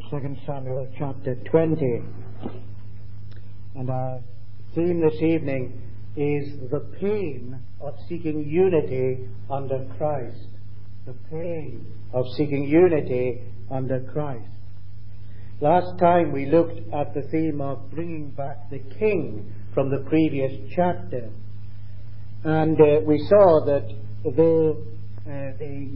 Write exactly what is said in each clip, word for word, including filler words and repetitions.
Second Samuel chapter twenty. And our theme this evening is the pain of seeking unity under Christ. The pain of seeking unity under Christ. Last time we looked at the theme of bringing back the king from the previous chapter. And uh, we saw that though uh, the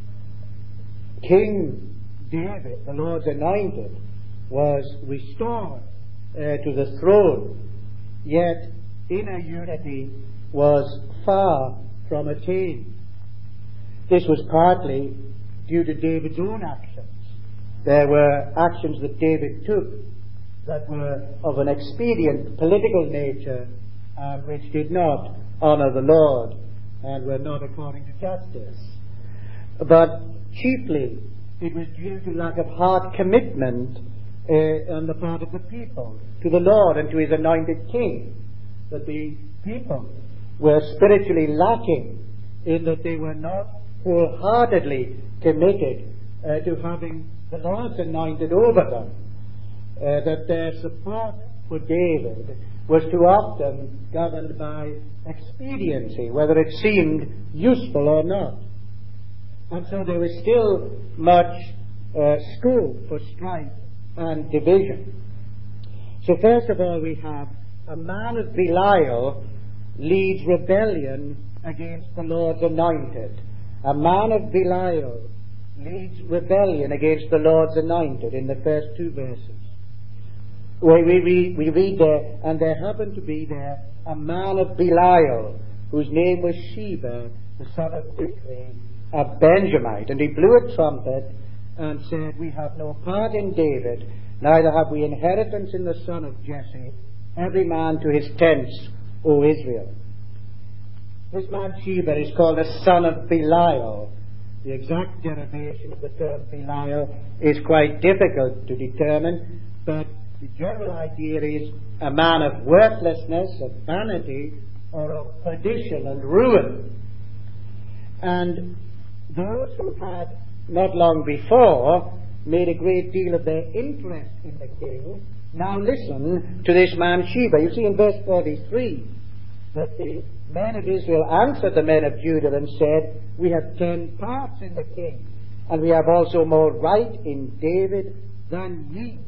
King David, the Lord's anointed, was restored uh, to the throne, yet inner unity was far from attained. This was partly due to David's own actions. There were actions that David took that were of an expedient political nature and which did not honour the Lord and were not according to justice. But chiefly it was due to lack of heart commitment uh, on the part of the people to the Lord and to his anointed king, that the people were spiritually lacking in that they were not wholeheartedly committed uh, to having the Lord's anointed over them, uh, that their support for David was too often governed by expediency, whether it seemed useful or not. And so there was still much uh, scope for strife and division. So first of all, we have a man of Belial leads rebellion against the Lord's anointed. A man of Belial leads rebellion against the Lord's anointed in the first two verses. Where we read, we read there, and there happened to be there a man of Belial, whose name was Sheba, the son of Bichri, a Benjamite. And he blew a trumpet and said, "We have no part in David, neither have we inheritance in the son of Jesse. Every man to his tents, O Israel." This man Sheba is called a son of Belial. The exact derivation of the term Belial is quite difficult to determine, but the general idea is a man of worthlessness, of vanity, or of perdition and ruin. And those who had not long before made a great deal of their interest in the king now listen to this man Sheba. You see in verse forty-three that the men of Israel answered the men of Judah and said, "We have ten parts in the king, and we have also more right in David than ye."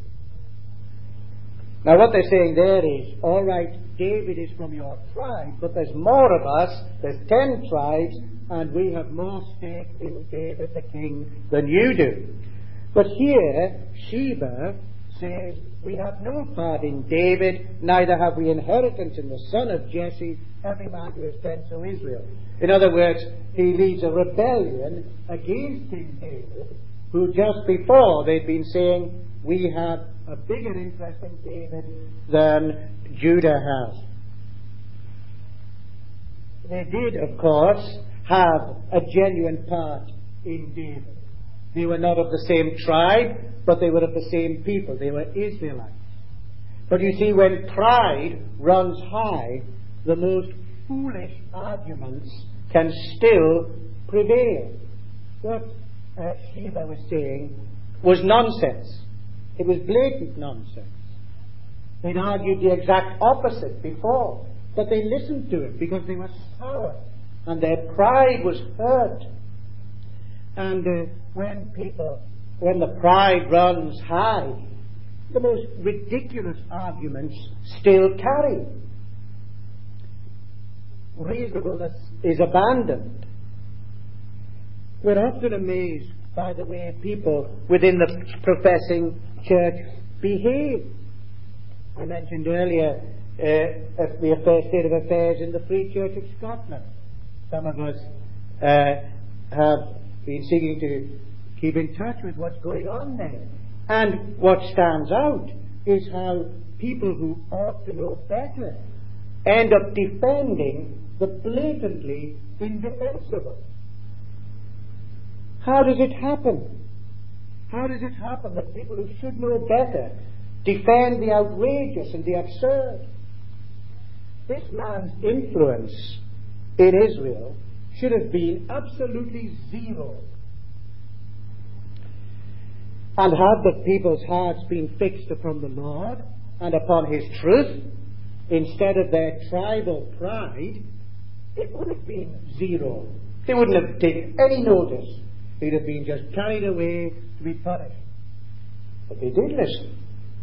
Now what they're saying there is, all right, David is from your tribe, but there's more of us, there's ten tribes, and we have more stake in David the king than you do. But here, Sheba says, "We have no part in David, neither have we inheritance in the son of Jesse, every man to his tents, O Israel." In other words, he leads a rebellion against King David, who just before they'd been saying, "We have a bigger interest in David than Judah has." They did, of course, have a genuine part in David. They were not of the same tribe, but they were of the same people. They were Israelites. But you see, when pride runs high, the most foolish arguments can still prevail. What uh, Sheba was saying was nonsense. It was blatant nonsense. They'd argued the exact opposite before, but they listened to it because they were sour and their pride was hurt. And uh, when people, when the pride runs high, the most ridiculous arguments still carry. Reasonableness is abandoned. We're often amazed by the way people within the professing church behave. I mentioned earlier uh, the affair, state of affairs in the Free Church of Scotland. Some of us uh, have been seeking to keep in touch with what's going on there. And what stands out is how people who ought to know better end up defending the blatantly indefensible. How does it happen? How does it happen that people who should know better defend the outrageous and the absurd? This man's influence in Israel should have been absolutely zero. And had the people's hearts been fixed upon the Lord and upon His truth, instead of their tribal pride, it would have been zero. They wouldn't have taken any notice. They'd have been just carried away to be punished. But they did listen.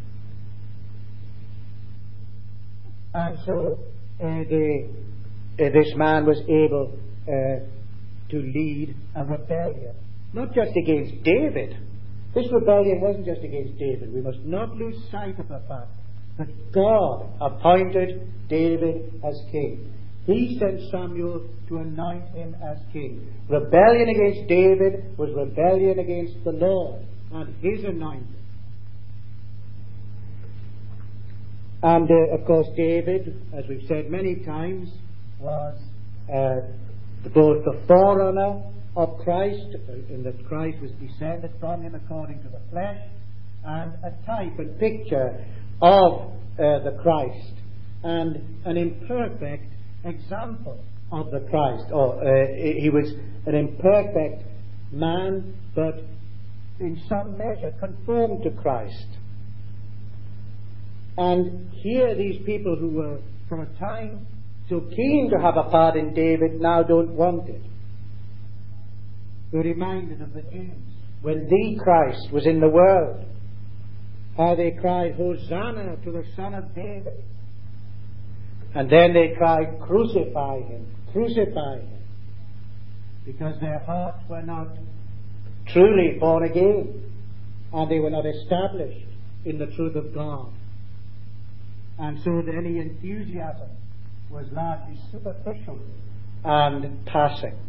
And so uh, they, uh, this man was able uh, to lead a rebellion, not just against David. This rebellion wasn't just against David. We must not lose sight of the fact that God appointed David as king. He sent Samuel to anoint him as king. Rebellion against David was rebellion against the Lord and His anointing. And uh, of course David, as we've said many times, was uh, both the forerunner of Christ, in that Christ was descended from him according to the flesh, and a type and picture of uh, the Christ, and an imperfect example of the Christ. Or uh, he was an imperfect man, but in some measure conformed to Christ. And here these people who were for a time so keen to have a part in David now don't want it. We're reminded of the Jews when the Christ was in the world, how they cried, Hosanna to the Son of David. And then they cried, crucify him, crucify him. Because their hearts were not truly born again, and they were not established in the truth of God. And so any enthusiasm was largely superficial and passing.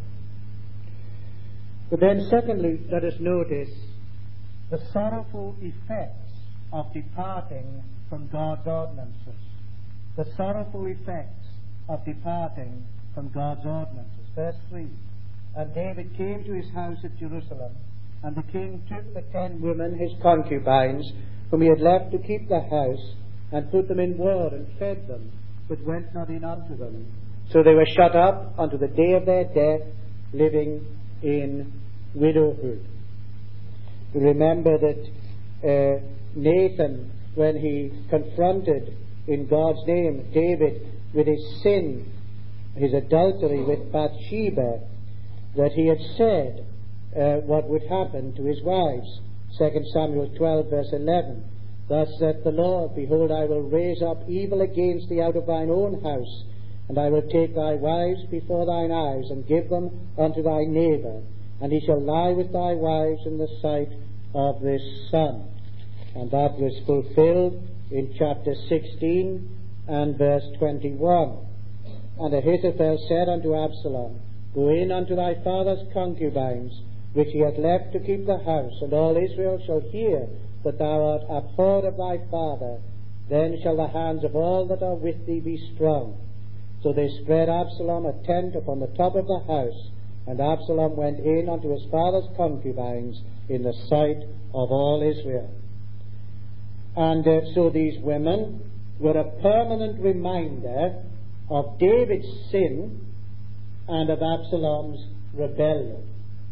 But then secondly, let us notice the sorrowful effects of departing from God's ordinances. The sorrowful effects of departing from God's ordinances. Verse three. And David came to his house at Jerusalem, and the king took the ten women, his concubines, whom he had left to keep the house, and put them in ward, and fed them, but went not in unto them. So they were shut up unto the day of their death, living in widowhood. You remember that uh, Nathan, when he confronted in God's name David with his sin, his adultery with Bathsheba, that he had said uh, what would happen to his wives. Second Samuel twelve verse eleven. Thus saith the Lord, behold, I will raise up evil against thee out of thine own house, and I will take thy wives before thine eyes, and give them unto thy neighbour, and he shall lie with thy wives in the sight of this sun. And that was fulfilled in chapter sixteen and verse twenty-one. And Ahithophel said unto Absalom, Go in unto thy father's concubines, which he hath left to keep the house, and all Israel shall hear that thou art abhorred of thy father. Then shall the hands of all that are with thee be strong. So they spread Absalom a tent upon the top of the house, and Absalom went in unto his father's concubines in the sight of all Israel. And uh, so these women were a permanent reminder of David's sin and of Absalom's rebellion.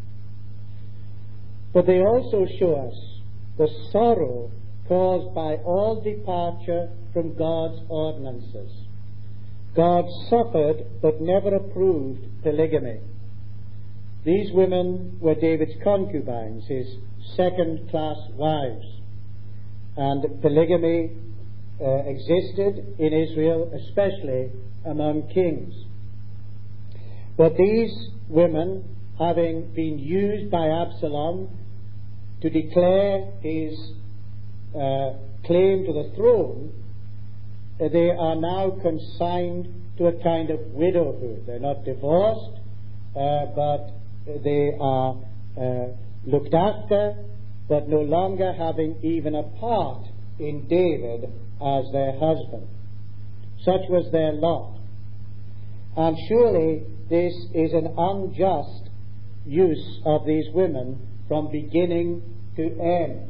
But they also show us the sorrow caused by all departure from God's ordinances. God suffered but never approved polygamy. These women were David's concubines, his second-class wives. And polygamy uh, existed in Israel, especially among kings. But these women, having been used by Absalom to declare his uh, claim to the throne, uh, they are now consigned to a kind of widowhood. They're not divorced, uh, but they are uh, looked after, but no longer having even a part in David as their husband. Such was their lot. And surely this is an unjust use of these women from beginning to end.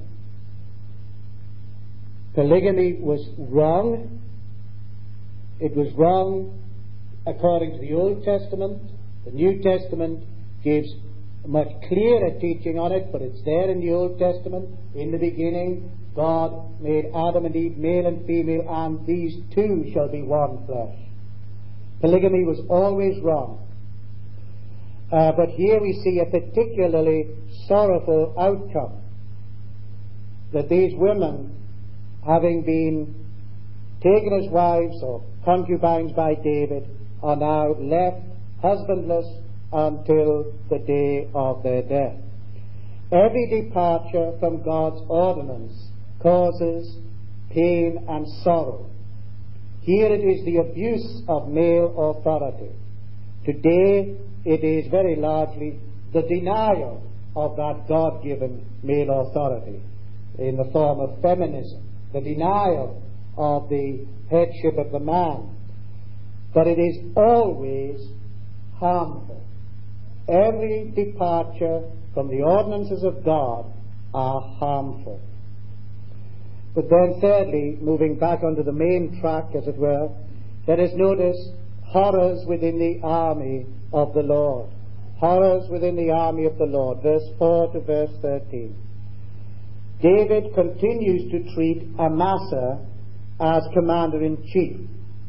Polygamy was wrong. It was wrong according to the Old Testament. The New Testament gives much clearer teaching on it, but it's there in the Old Testament. In the beginning, God made Adam and Eve, male and female, and these two shall be one flesh. Polygamy was always wrong. Uh, but here we see a particularly sorrowful outcome. That these women, having been taken as wives or concubines by David, are now left husbandless until the day of their death. Every departure from God's ordinance causes pain and sorrow. Here it is the abuse of male authority. Today it is very largely the denial of that God-given male authority in the form of feminism, the denial of the headship of the man. But it is always harmful. Every departure from the ordinances of God are harmful. But then thirdly, moving back onto the main track, as it were, let us notice horrors within the army of the Lord. Horrors within the army of the Lord. Verse four to verse thirteen. David continues to treat Amasa as commander-in-chief.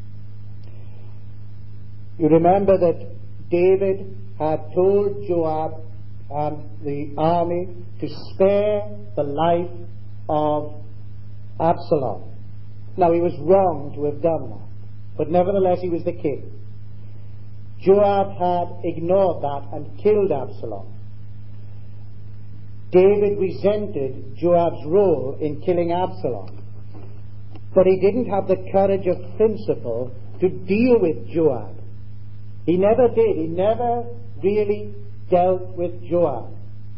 You remember that David had told Joab and the army to spare the life of Absalom. Now, he was wrong to have done that, but nevertheless he was the king. Joab had ignored that and killed Absalom. David resented Joab's role in killing Absalom, but he didn't have the courage of principle to deal with Joab. He never did. He never really dealt with Joab.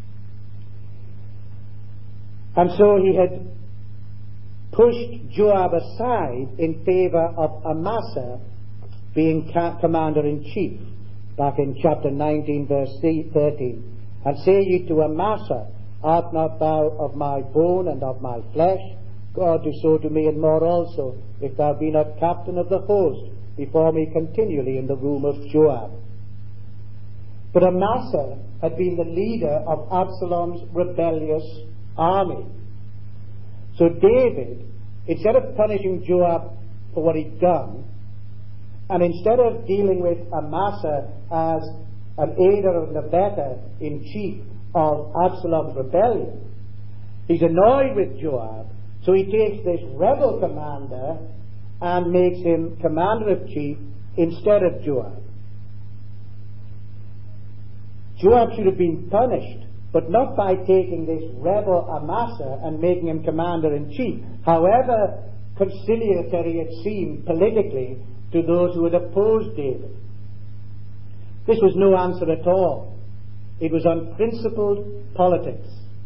And so he had pushed Joab aside in favor of Amasa being commander-in-chief, back in chapter nineteen, verse thirteen. And say ye to Amasa, art not thou of my bone and of my flesh? God do so to me and more also, if thou be not captain of the host before me continually in the room of Joab. But Amasa had been the leader of Absalom's rebellious army. So David, instead of punishing Joab for what he'd done, and instead of dealing with Amasa as an aider and abettor in chief of Absalom's rebellion, he's annoyed with Joab, so he takes this rebel commander and makes him commander-in-chief instead of Joab. Joab should have been punished, but not by taking this rebel Amasa and making him commander-in-chief, however conciliatory it seemed politically to those who had opposed David. This was no answer at all. It was unprincipled politics.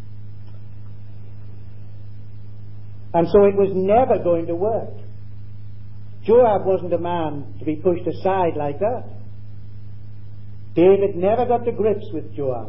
And so it was never going to work. Joab wasn't a man to be pushed aside like that. David never got to grips with Joab.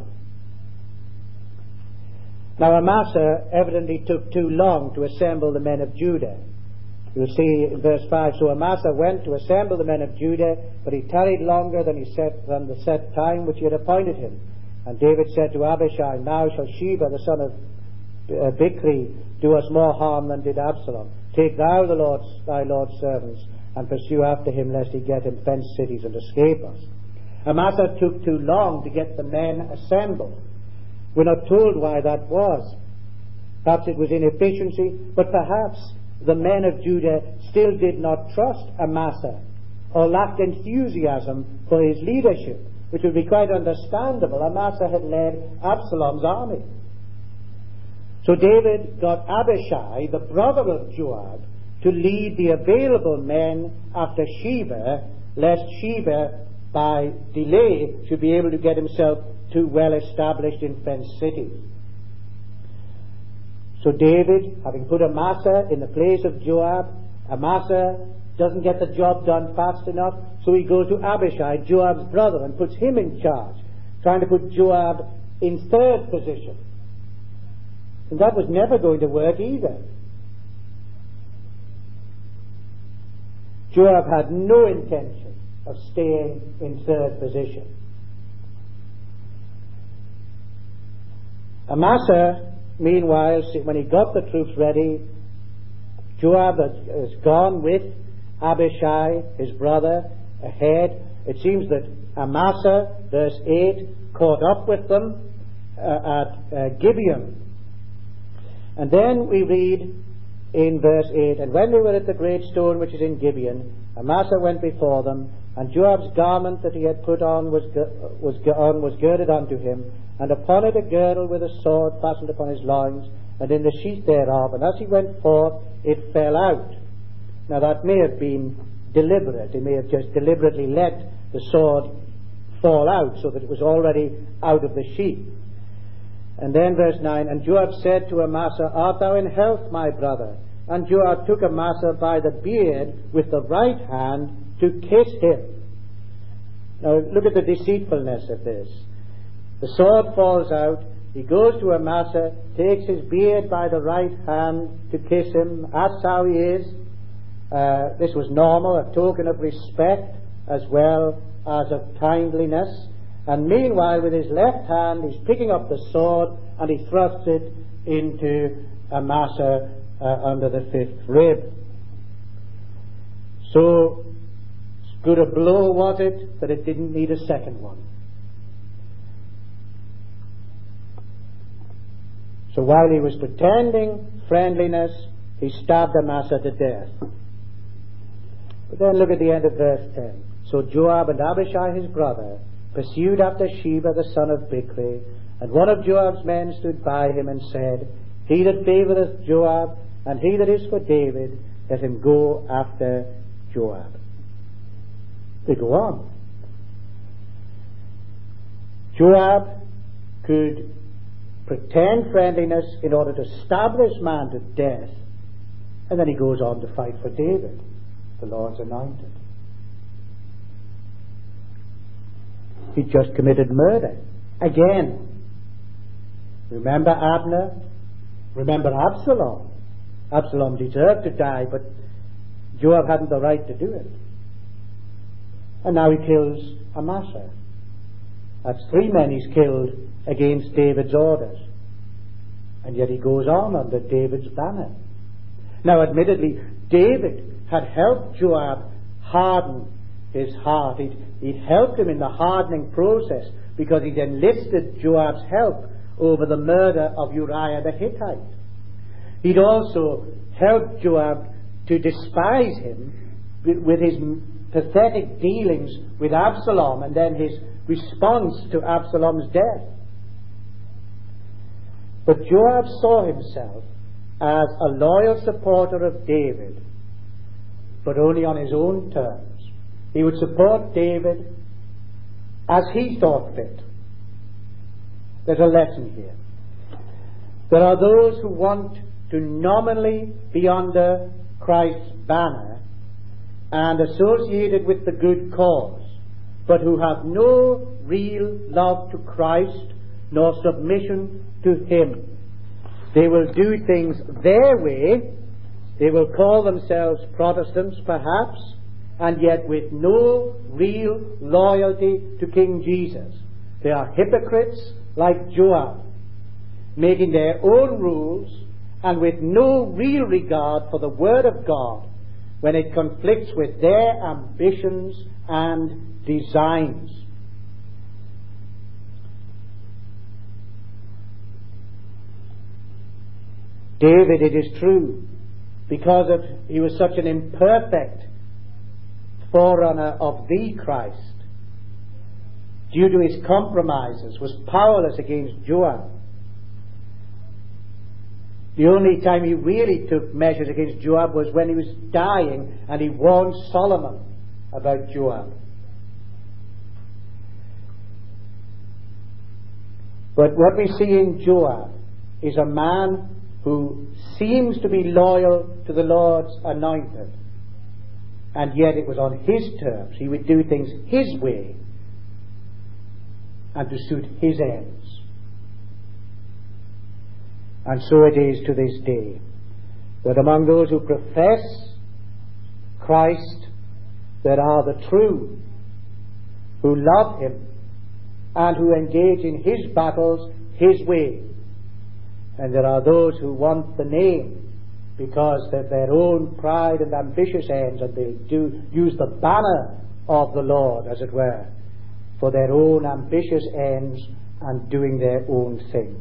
Now Amasa evidently took too long to assemble the men of Judah. You'll see in verse five, so Amasa went to assemble the men of Judah, but he tarried longer than he set than the set time which he had appointed him. And David said to Abishai, now shall Sheba the son of uh, Bichri do us more harm than did Absalom. Take thou the Lord's, thy Lord's servants, and pursue after him, lest he get in fenced cities and escape us. Amasa took too long to get the men assembled. We're not told why that was. Perhaps it was inefficiency, but perhaps the men of Judah still did not trust Amasa or lacked enthusiasm for his leadership, which would be quite understandable. Amasa had led Absalom's army. So David got Abishai, the brother of Joab, to lead the available men after Sheba, lest Sheba, by delay, should be able to get himself too well established in fenced cities. So David, having put Amasa in the place of Joab, Amasa doesn't get the job done fast enough, so he goes to Abishai, Joab's brother, and puts him in charge, trying to put Joab in third position. And that was never going to work either. Joab had no intention of staying in third position. Amasa, meanwhile, when he got the troops ready, Joab has gone with Abishai, his brother, ahead. It seems that Amasa, verse eight, caught up with them uh, at uh, Gibeon. And then we read in verse eight, and when they were at the great stone which is in Gibeon, Amasa went before them, and Joab's garment that he had put on was, was, on was girded unto him, and upon it a girdle with a sword fastened upon his loins, and in the sheath thereof. And as he went forth, it fell out. Now that may have been deliberate. He may have just deliberately let the sword fall out so that it was already out of the sheath. And then verse nine, and Joab said to Amasa, Art thou in health, my brother? And Joab took Amasa by the beard with the right hand to kiss him. Now look at the deceitfulness of this. The sword falls out. He goes to Amasa, takes his beard by the right hand to kiss him, asks how he is. Uh, this was normal, a token of respect as well as of kindliness. And meanwhile, with his left hand, he's picking up the sword and he thrusts it into Amasa uh, under the fifth rib. So good a blow was it that it didn't need a second one. So while he was pretending friendliness, he stabbed Amasa to death. But then look at the end of verse ten. So Joab and Abishai his brother pursued after Sheba the son of Bichri, and one of Joab's men stood by him and said, He that favoureth Joab, and he that is for David, let him go after Joab. They go on. Joab could pretend friendliness in order to stab this man to death, and then he goes on to fight for David, the Lord's anointed. He just committed murder again. Remember Abner? Remember Absalom? Absalom deserved to die, but Joab hadn't the right to do it. And now he kills Amasa. That's three men he's killed against David's orders. And yet he goes on under David's banner. Now admittedly, David had helped Joab harden his heart. He'd, he'd helped him in the hardening process because he'd enlisted Joab's help over the murder of Uriah the Hittite. He'd also helped Joab to despise him with his pathetic dealings with Absalom and then his response to Absalom's death. But Joab saw himself as a loyal supporter of David, but only on his own terms. He would support David as he thought fit. There's a lesson here. There are those who want to nominally be under Christ's banner and associated with the good cause, but who have no real love to Christ nor submission to Him. They will do things their way. They will call themselves Protestants, perhaps, and yet with no real loyalty to King Jesus. They are hypocrites like Joab, making their own rules and with no real regard for the Word of God when it conflicts with their ambitions and designs. David, it is true, because of he was such an imperfect forerunner of the Christ, due to his compromises, was powerless against Joab. The only time he really took measures against Joab was when he was dying and he warned Solomon about Joab. But what we see in Joab is a man who seems to be loyal to the Lord's anointed, and yet it was on his terms. He would do things his way and to suit his ends. And so it is to this day, that among those who profess Christ, there are the true, who love Him and who engage in His battles His way, And there are those who want the name because of their own pride and ambitious ends, and they do use the banner of the Lord, as it were, for their own ambitious ends and doing their own thing.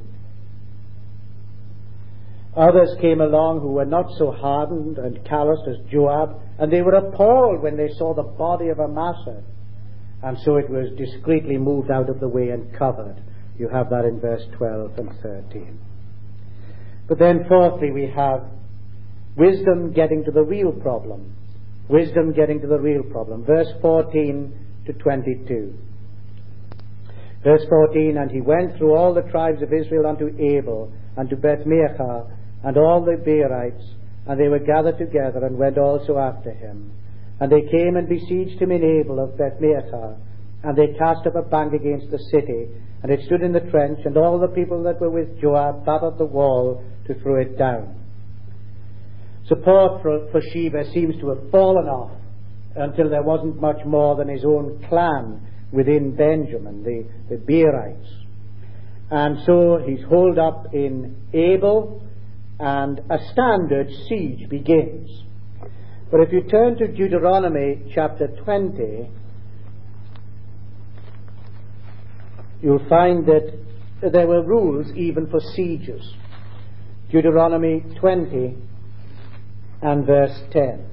Others came along who were not so hardened and calloused as Joab, and they were appalled when they saw the body of Amasa. And so it was discreetly moved out of the way and covered. You have that in verse twelve and thirteen. But then fourthly we have wisdom getting to the real problem. Wisdom getting to the real problem. Verse fourteen to twenty-two. Verse fourteen, and he went through all the tribes of Israel unto Abel, and to Beth-maachah, and all the Beerites, and they were gathered together, and went also after him. And they came and besieged him in Abel of Beth-maachah, and they cast up a bank against the city, and it stood in the trench, and all the people that were with Joab battered the wall to throw it down. Support for, for Sheba seems to have fallen off until there wasn't much more than his own clan within Benjamin, the, the Beerites. And so he's holed up in Abel, and a standard siege begins. But if you turn to Deuteronomy chapter twenty, you'll find that there were rules even for sieges. Deuteronomy twenty and verse ten.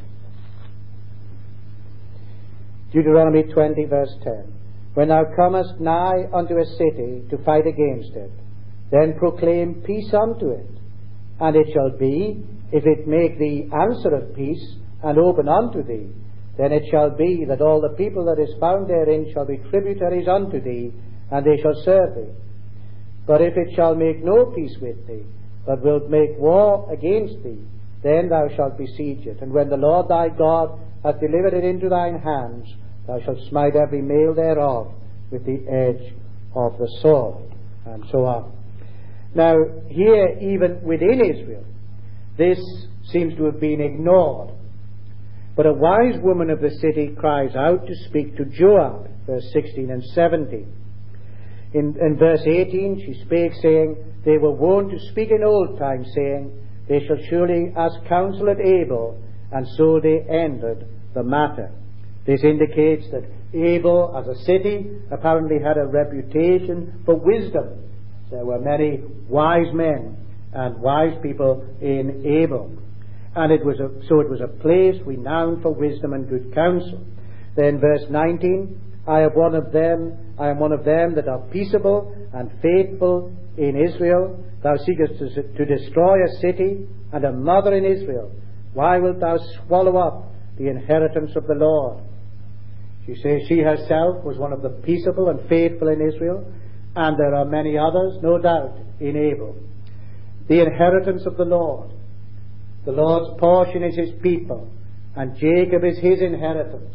Deuteronomy twenty verse ten. When thou comest nigh unto a city to fight against it, then proclaim peace unto it. And it shall be, if it make thee answer of peace, and open unto thee, then it shall be that all the people that is found therein shall be tributaries unto thee, and they shall serve thee. But if it shall make no peace with thee, but wilt make war against thee, then thou shalt besiege it. And when the Lord thy God hath delivered it into thine hands, thou shalt smite every male thereof with the edge of the sword. And so on. Now, here, even within Israel, this seems to have been ignored. But a wise woman of the city cries out to speak to Joab, verse sixteen and seventeen. In, in verse eighteen, she spake, saying, they were wont to speak in old times, saying, they shall surely ask counsel at Abel, and so they ended the matter. This indicates that Abel, as a city, apparently had a reputation for wisdom. There were many wise men and wise people in Abel. And it was a, so it was a place renowned for wisdom and good counsel. Then verse nineteen, I am one of them, I am one of them that are peaceable and faithful in Israel. Thou seekest to, to destroy a city and a mother in Israel. Why wilt thou swallow up the inheritance of the Lord? She says she herself was one of the peaceable and faithful in Israel, and there are many others, no doubt, in Abel. The inheritance of the Lord. The Lord's portion is his people, and Jacob is his inheritance.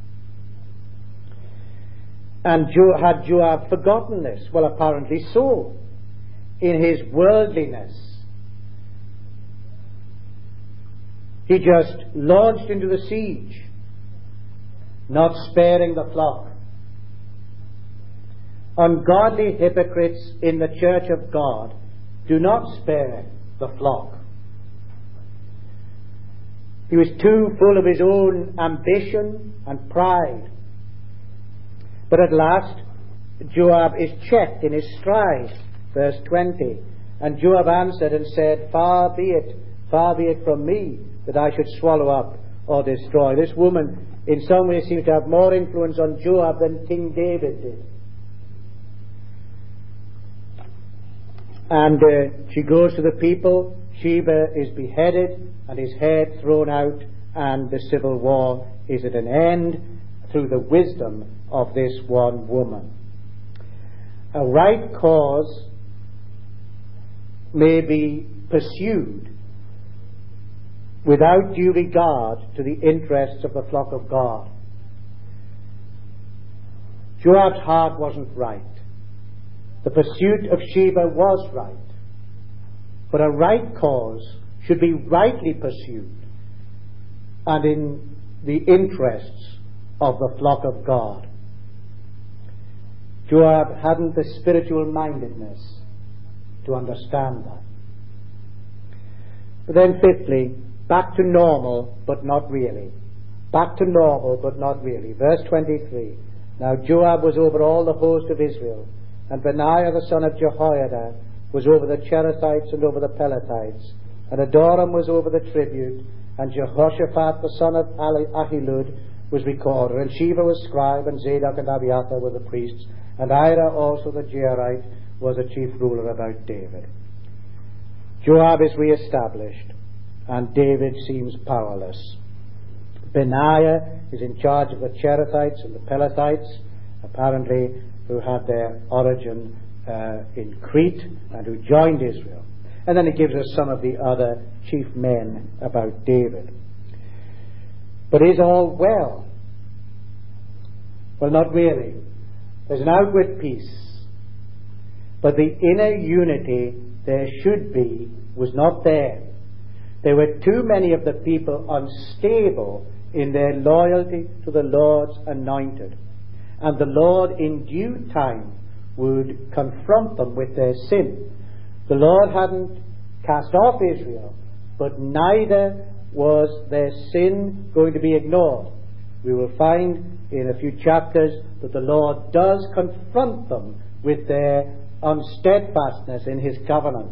And jo- had Joab forgotten this? Well, apparently so. In his worldliness, he just launched into the siege, not sparing the flock. Ungodly hypocrites in the church of God do not spare the flock. He was too full of his own ambition and pride. But at last, Joab is checked in his stride. Verse twenty. And Joab answered and said, Far be it, far be it from me, that I should swallow up or destroy. This woman, in some ways, seems to have more influence on Joab than King David did. And uh, she goes to the people. Sheba is beheaded and his head thrown out, and the civil war is at an end through the wisdom of this one woman. A right cause may be pursued without due regard to the interests of the flock of God. Joab's heart wasn't right. The pursuit of Sheba was right. But a right cause should be rightly pursued and in the interests of the flock of God. Joab hadn't the spiritual mindedness to understand that. But then fifthly, back to normal, but not really. Back to normal, but not really. Verse twenty-three. Now Joab was over all the host of Israel, and Benaiah the son of Jehoiada was over the Cherethites and over the Pelethites, and Adoram was over the tribute, and Jehoshaphat the son of Ahilud was recorder, and Sheba was scribe, and Zadok and Abiathar were the priests, and Ira also the Jairite was the chief ruler about David. Joab is re-established, and David seems powerless. Benaiah is in charge of the Cherethites and the Pelethites, apparently who had their origin uh, in Crete and who joined Israel. And then it gives us some of the other chief men about David. But is all well? Well, not really. There's an outward peace, but the inner unity there should be was not there. There were too many of the people unstable in their loyalty to the Lord's anointed, and the Lord in due time would confront them with their sin. The Lord hadn't cast off Israel, but neither was their sin going to be ignored. We will find in a few chapters that the Lord does confront them with their unsteadfastness in his covenant.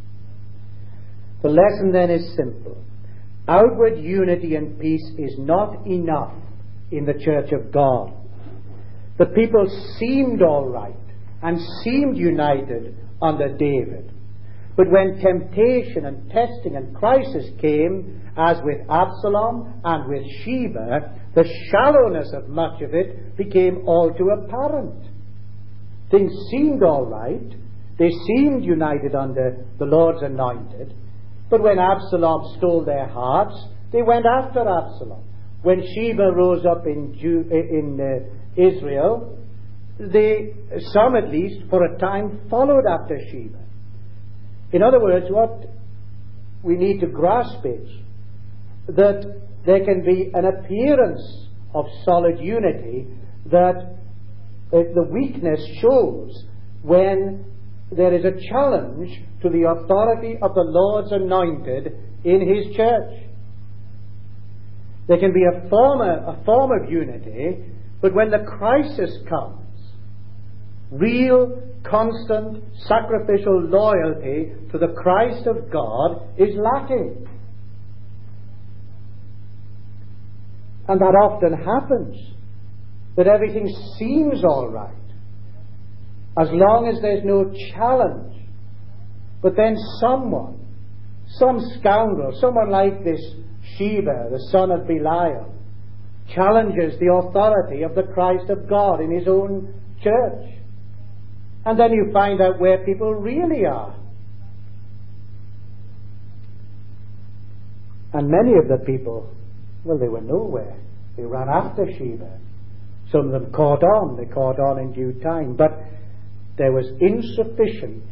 The lesson then is simple. Outward unity and peace is not enough in the church of God. The people seemed all right and seemed united under David. But when temptation and testing and crisis came, as with Absalom and with Sheba, the shallowness of much of it became all too apparent. Things seemed all right. They seemed united under the Lord's anointed. But when Absalom stole their hearts, they went after Absalom. When Sheba rose up in, Jew, in uh, Israel, they, some at least, for a time followed after Sheba. In other words, what we need to grasp is that there can be an appearance of solid unity, that the weakness shows when there is a challenge to the authority of the Lord's anointed in his church. There can be a form, a form of unity, but when the crisis comes, real, constant, sacrificial loyalty to the Christ of God is lacking. And that often happens, that everything seems all right, as long as there's no challenge. But then someone, some scoundrel, someone like this Sheba, the son of Belial, challenges the authority of the Christ of God in his own church. And then you find out where people really are. And many of the people, well, they were nowhere. They ran after Sheba. Some of them caught on. They caught on in due time. But there was insufficient,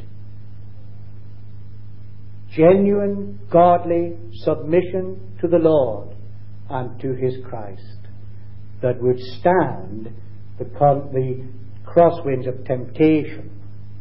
genuine, godly submission to the Lord and to his Christ that would stand the, con- the crosswinds of temptation.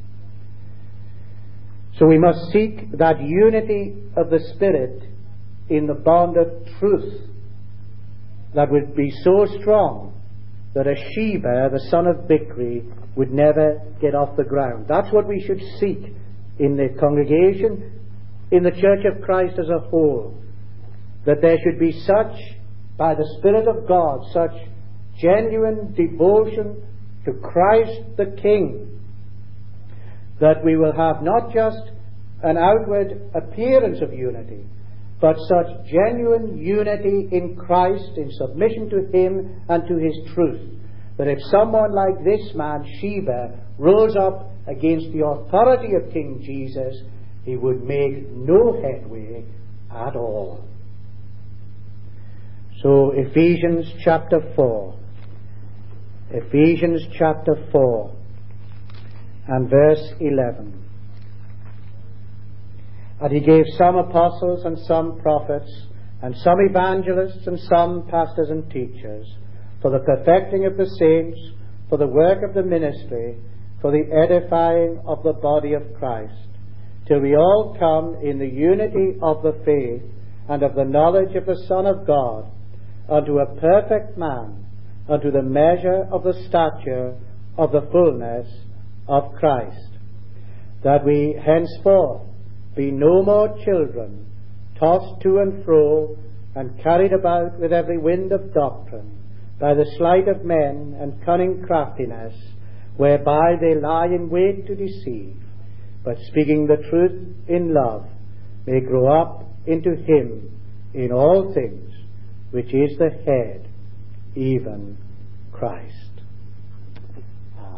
So we must seek that unity of the Spirit in the bond of truth that would be so strong that a Sheba, the son of Bichri, would never get off the ground. That's what we should seek in the congregation, in the Church of Christ as a whole, that there should be such, by the Spirit of God, such genuine devotion to Christ the King, that we will have not just an outward appearance of unity, but such genuine unity in Christ, in submission to him and to his truth, that if someone like this man, Sheba, rose up against the authority of King Jesus, he would make no headway at all. So Ephesians chapter four. Ephesians chapter four and verse eleven. And he gave some apostles and some prophets and some evangelists and some pastors and teachers for the perfecting of the saints, for the work of the ministry, for the edifying of the body of Christ, till we all come in the unity of the faith and of the knowledge of the Son of God, unto a perfect man, unto the measure of the stature of the fullness of Christ, that we henceforth be no more children, tossed to and fro, and carried about with every wind of doctrine, by the sleight of men and cunning craftiness, whereby they lie in wait to deceive, but speaking the truth in love, may grow up into Him in all things, which is the head, even Christ.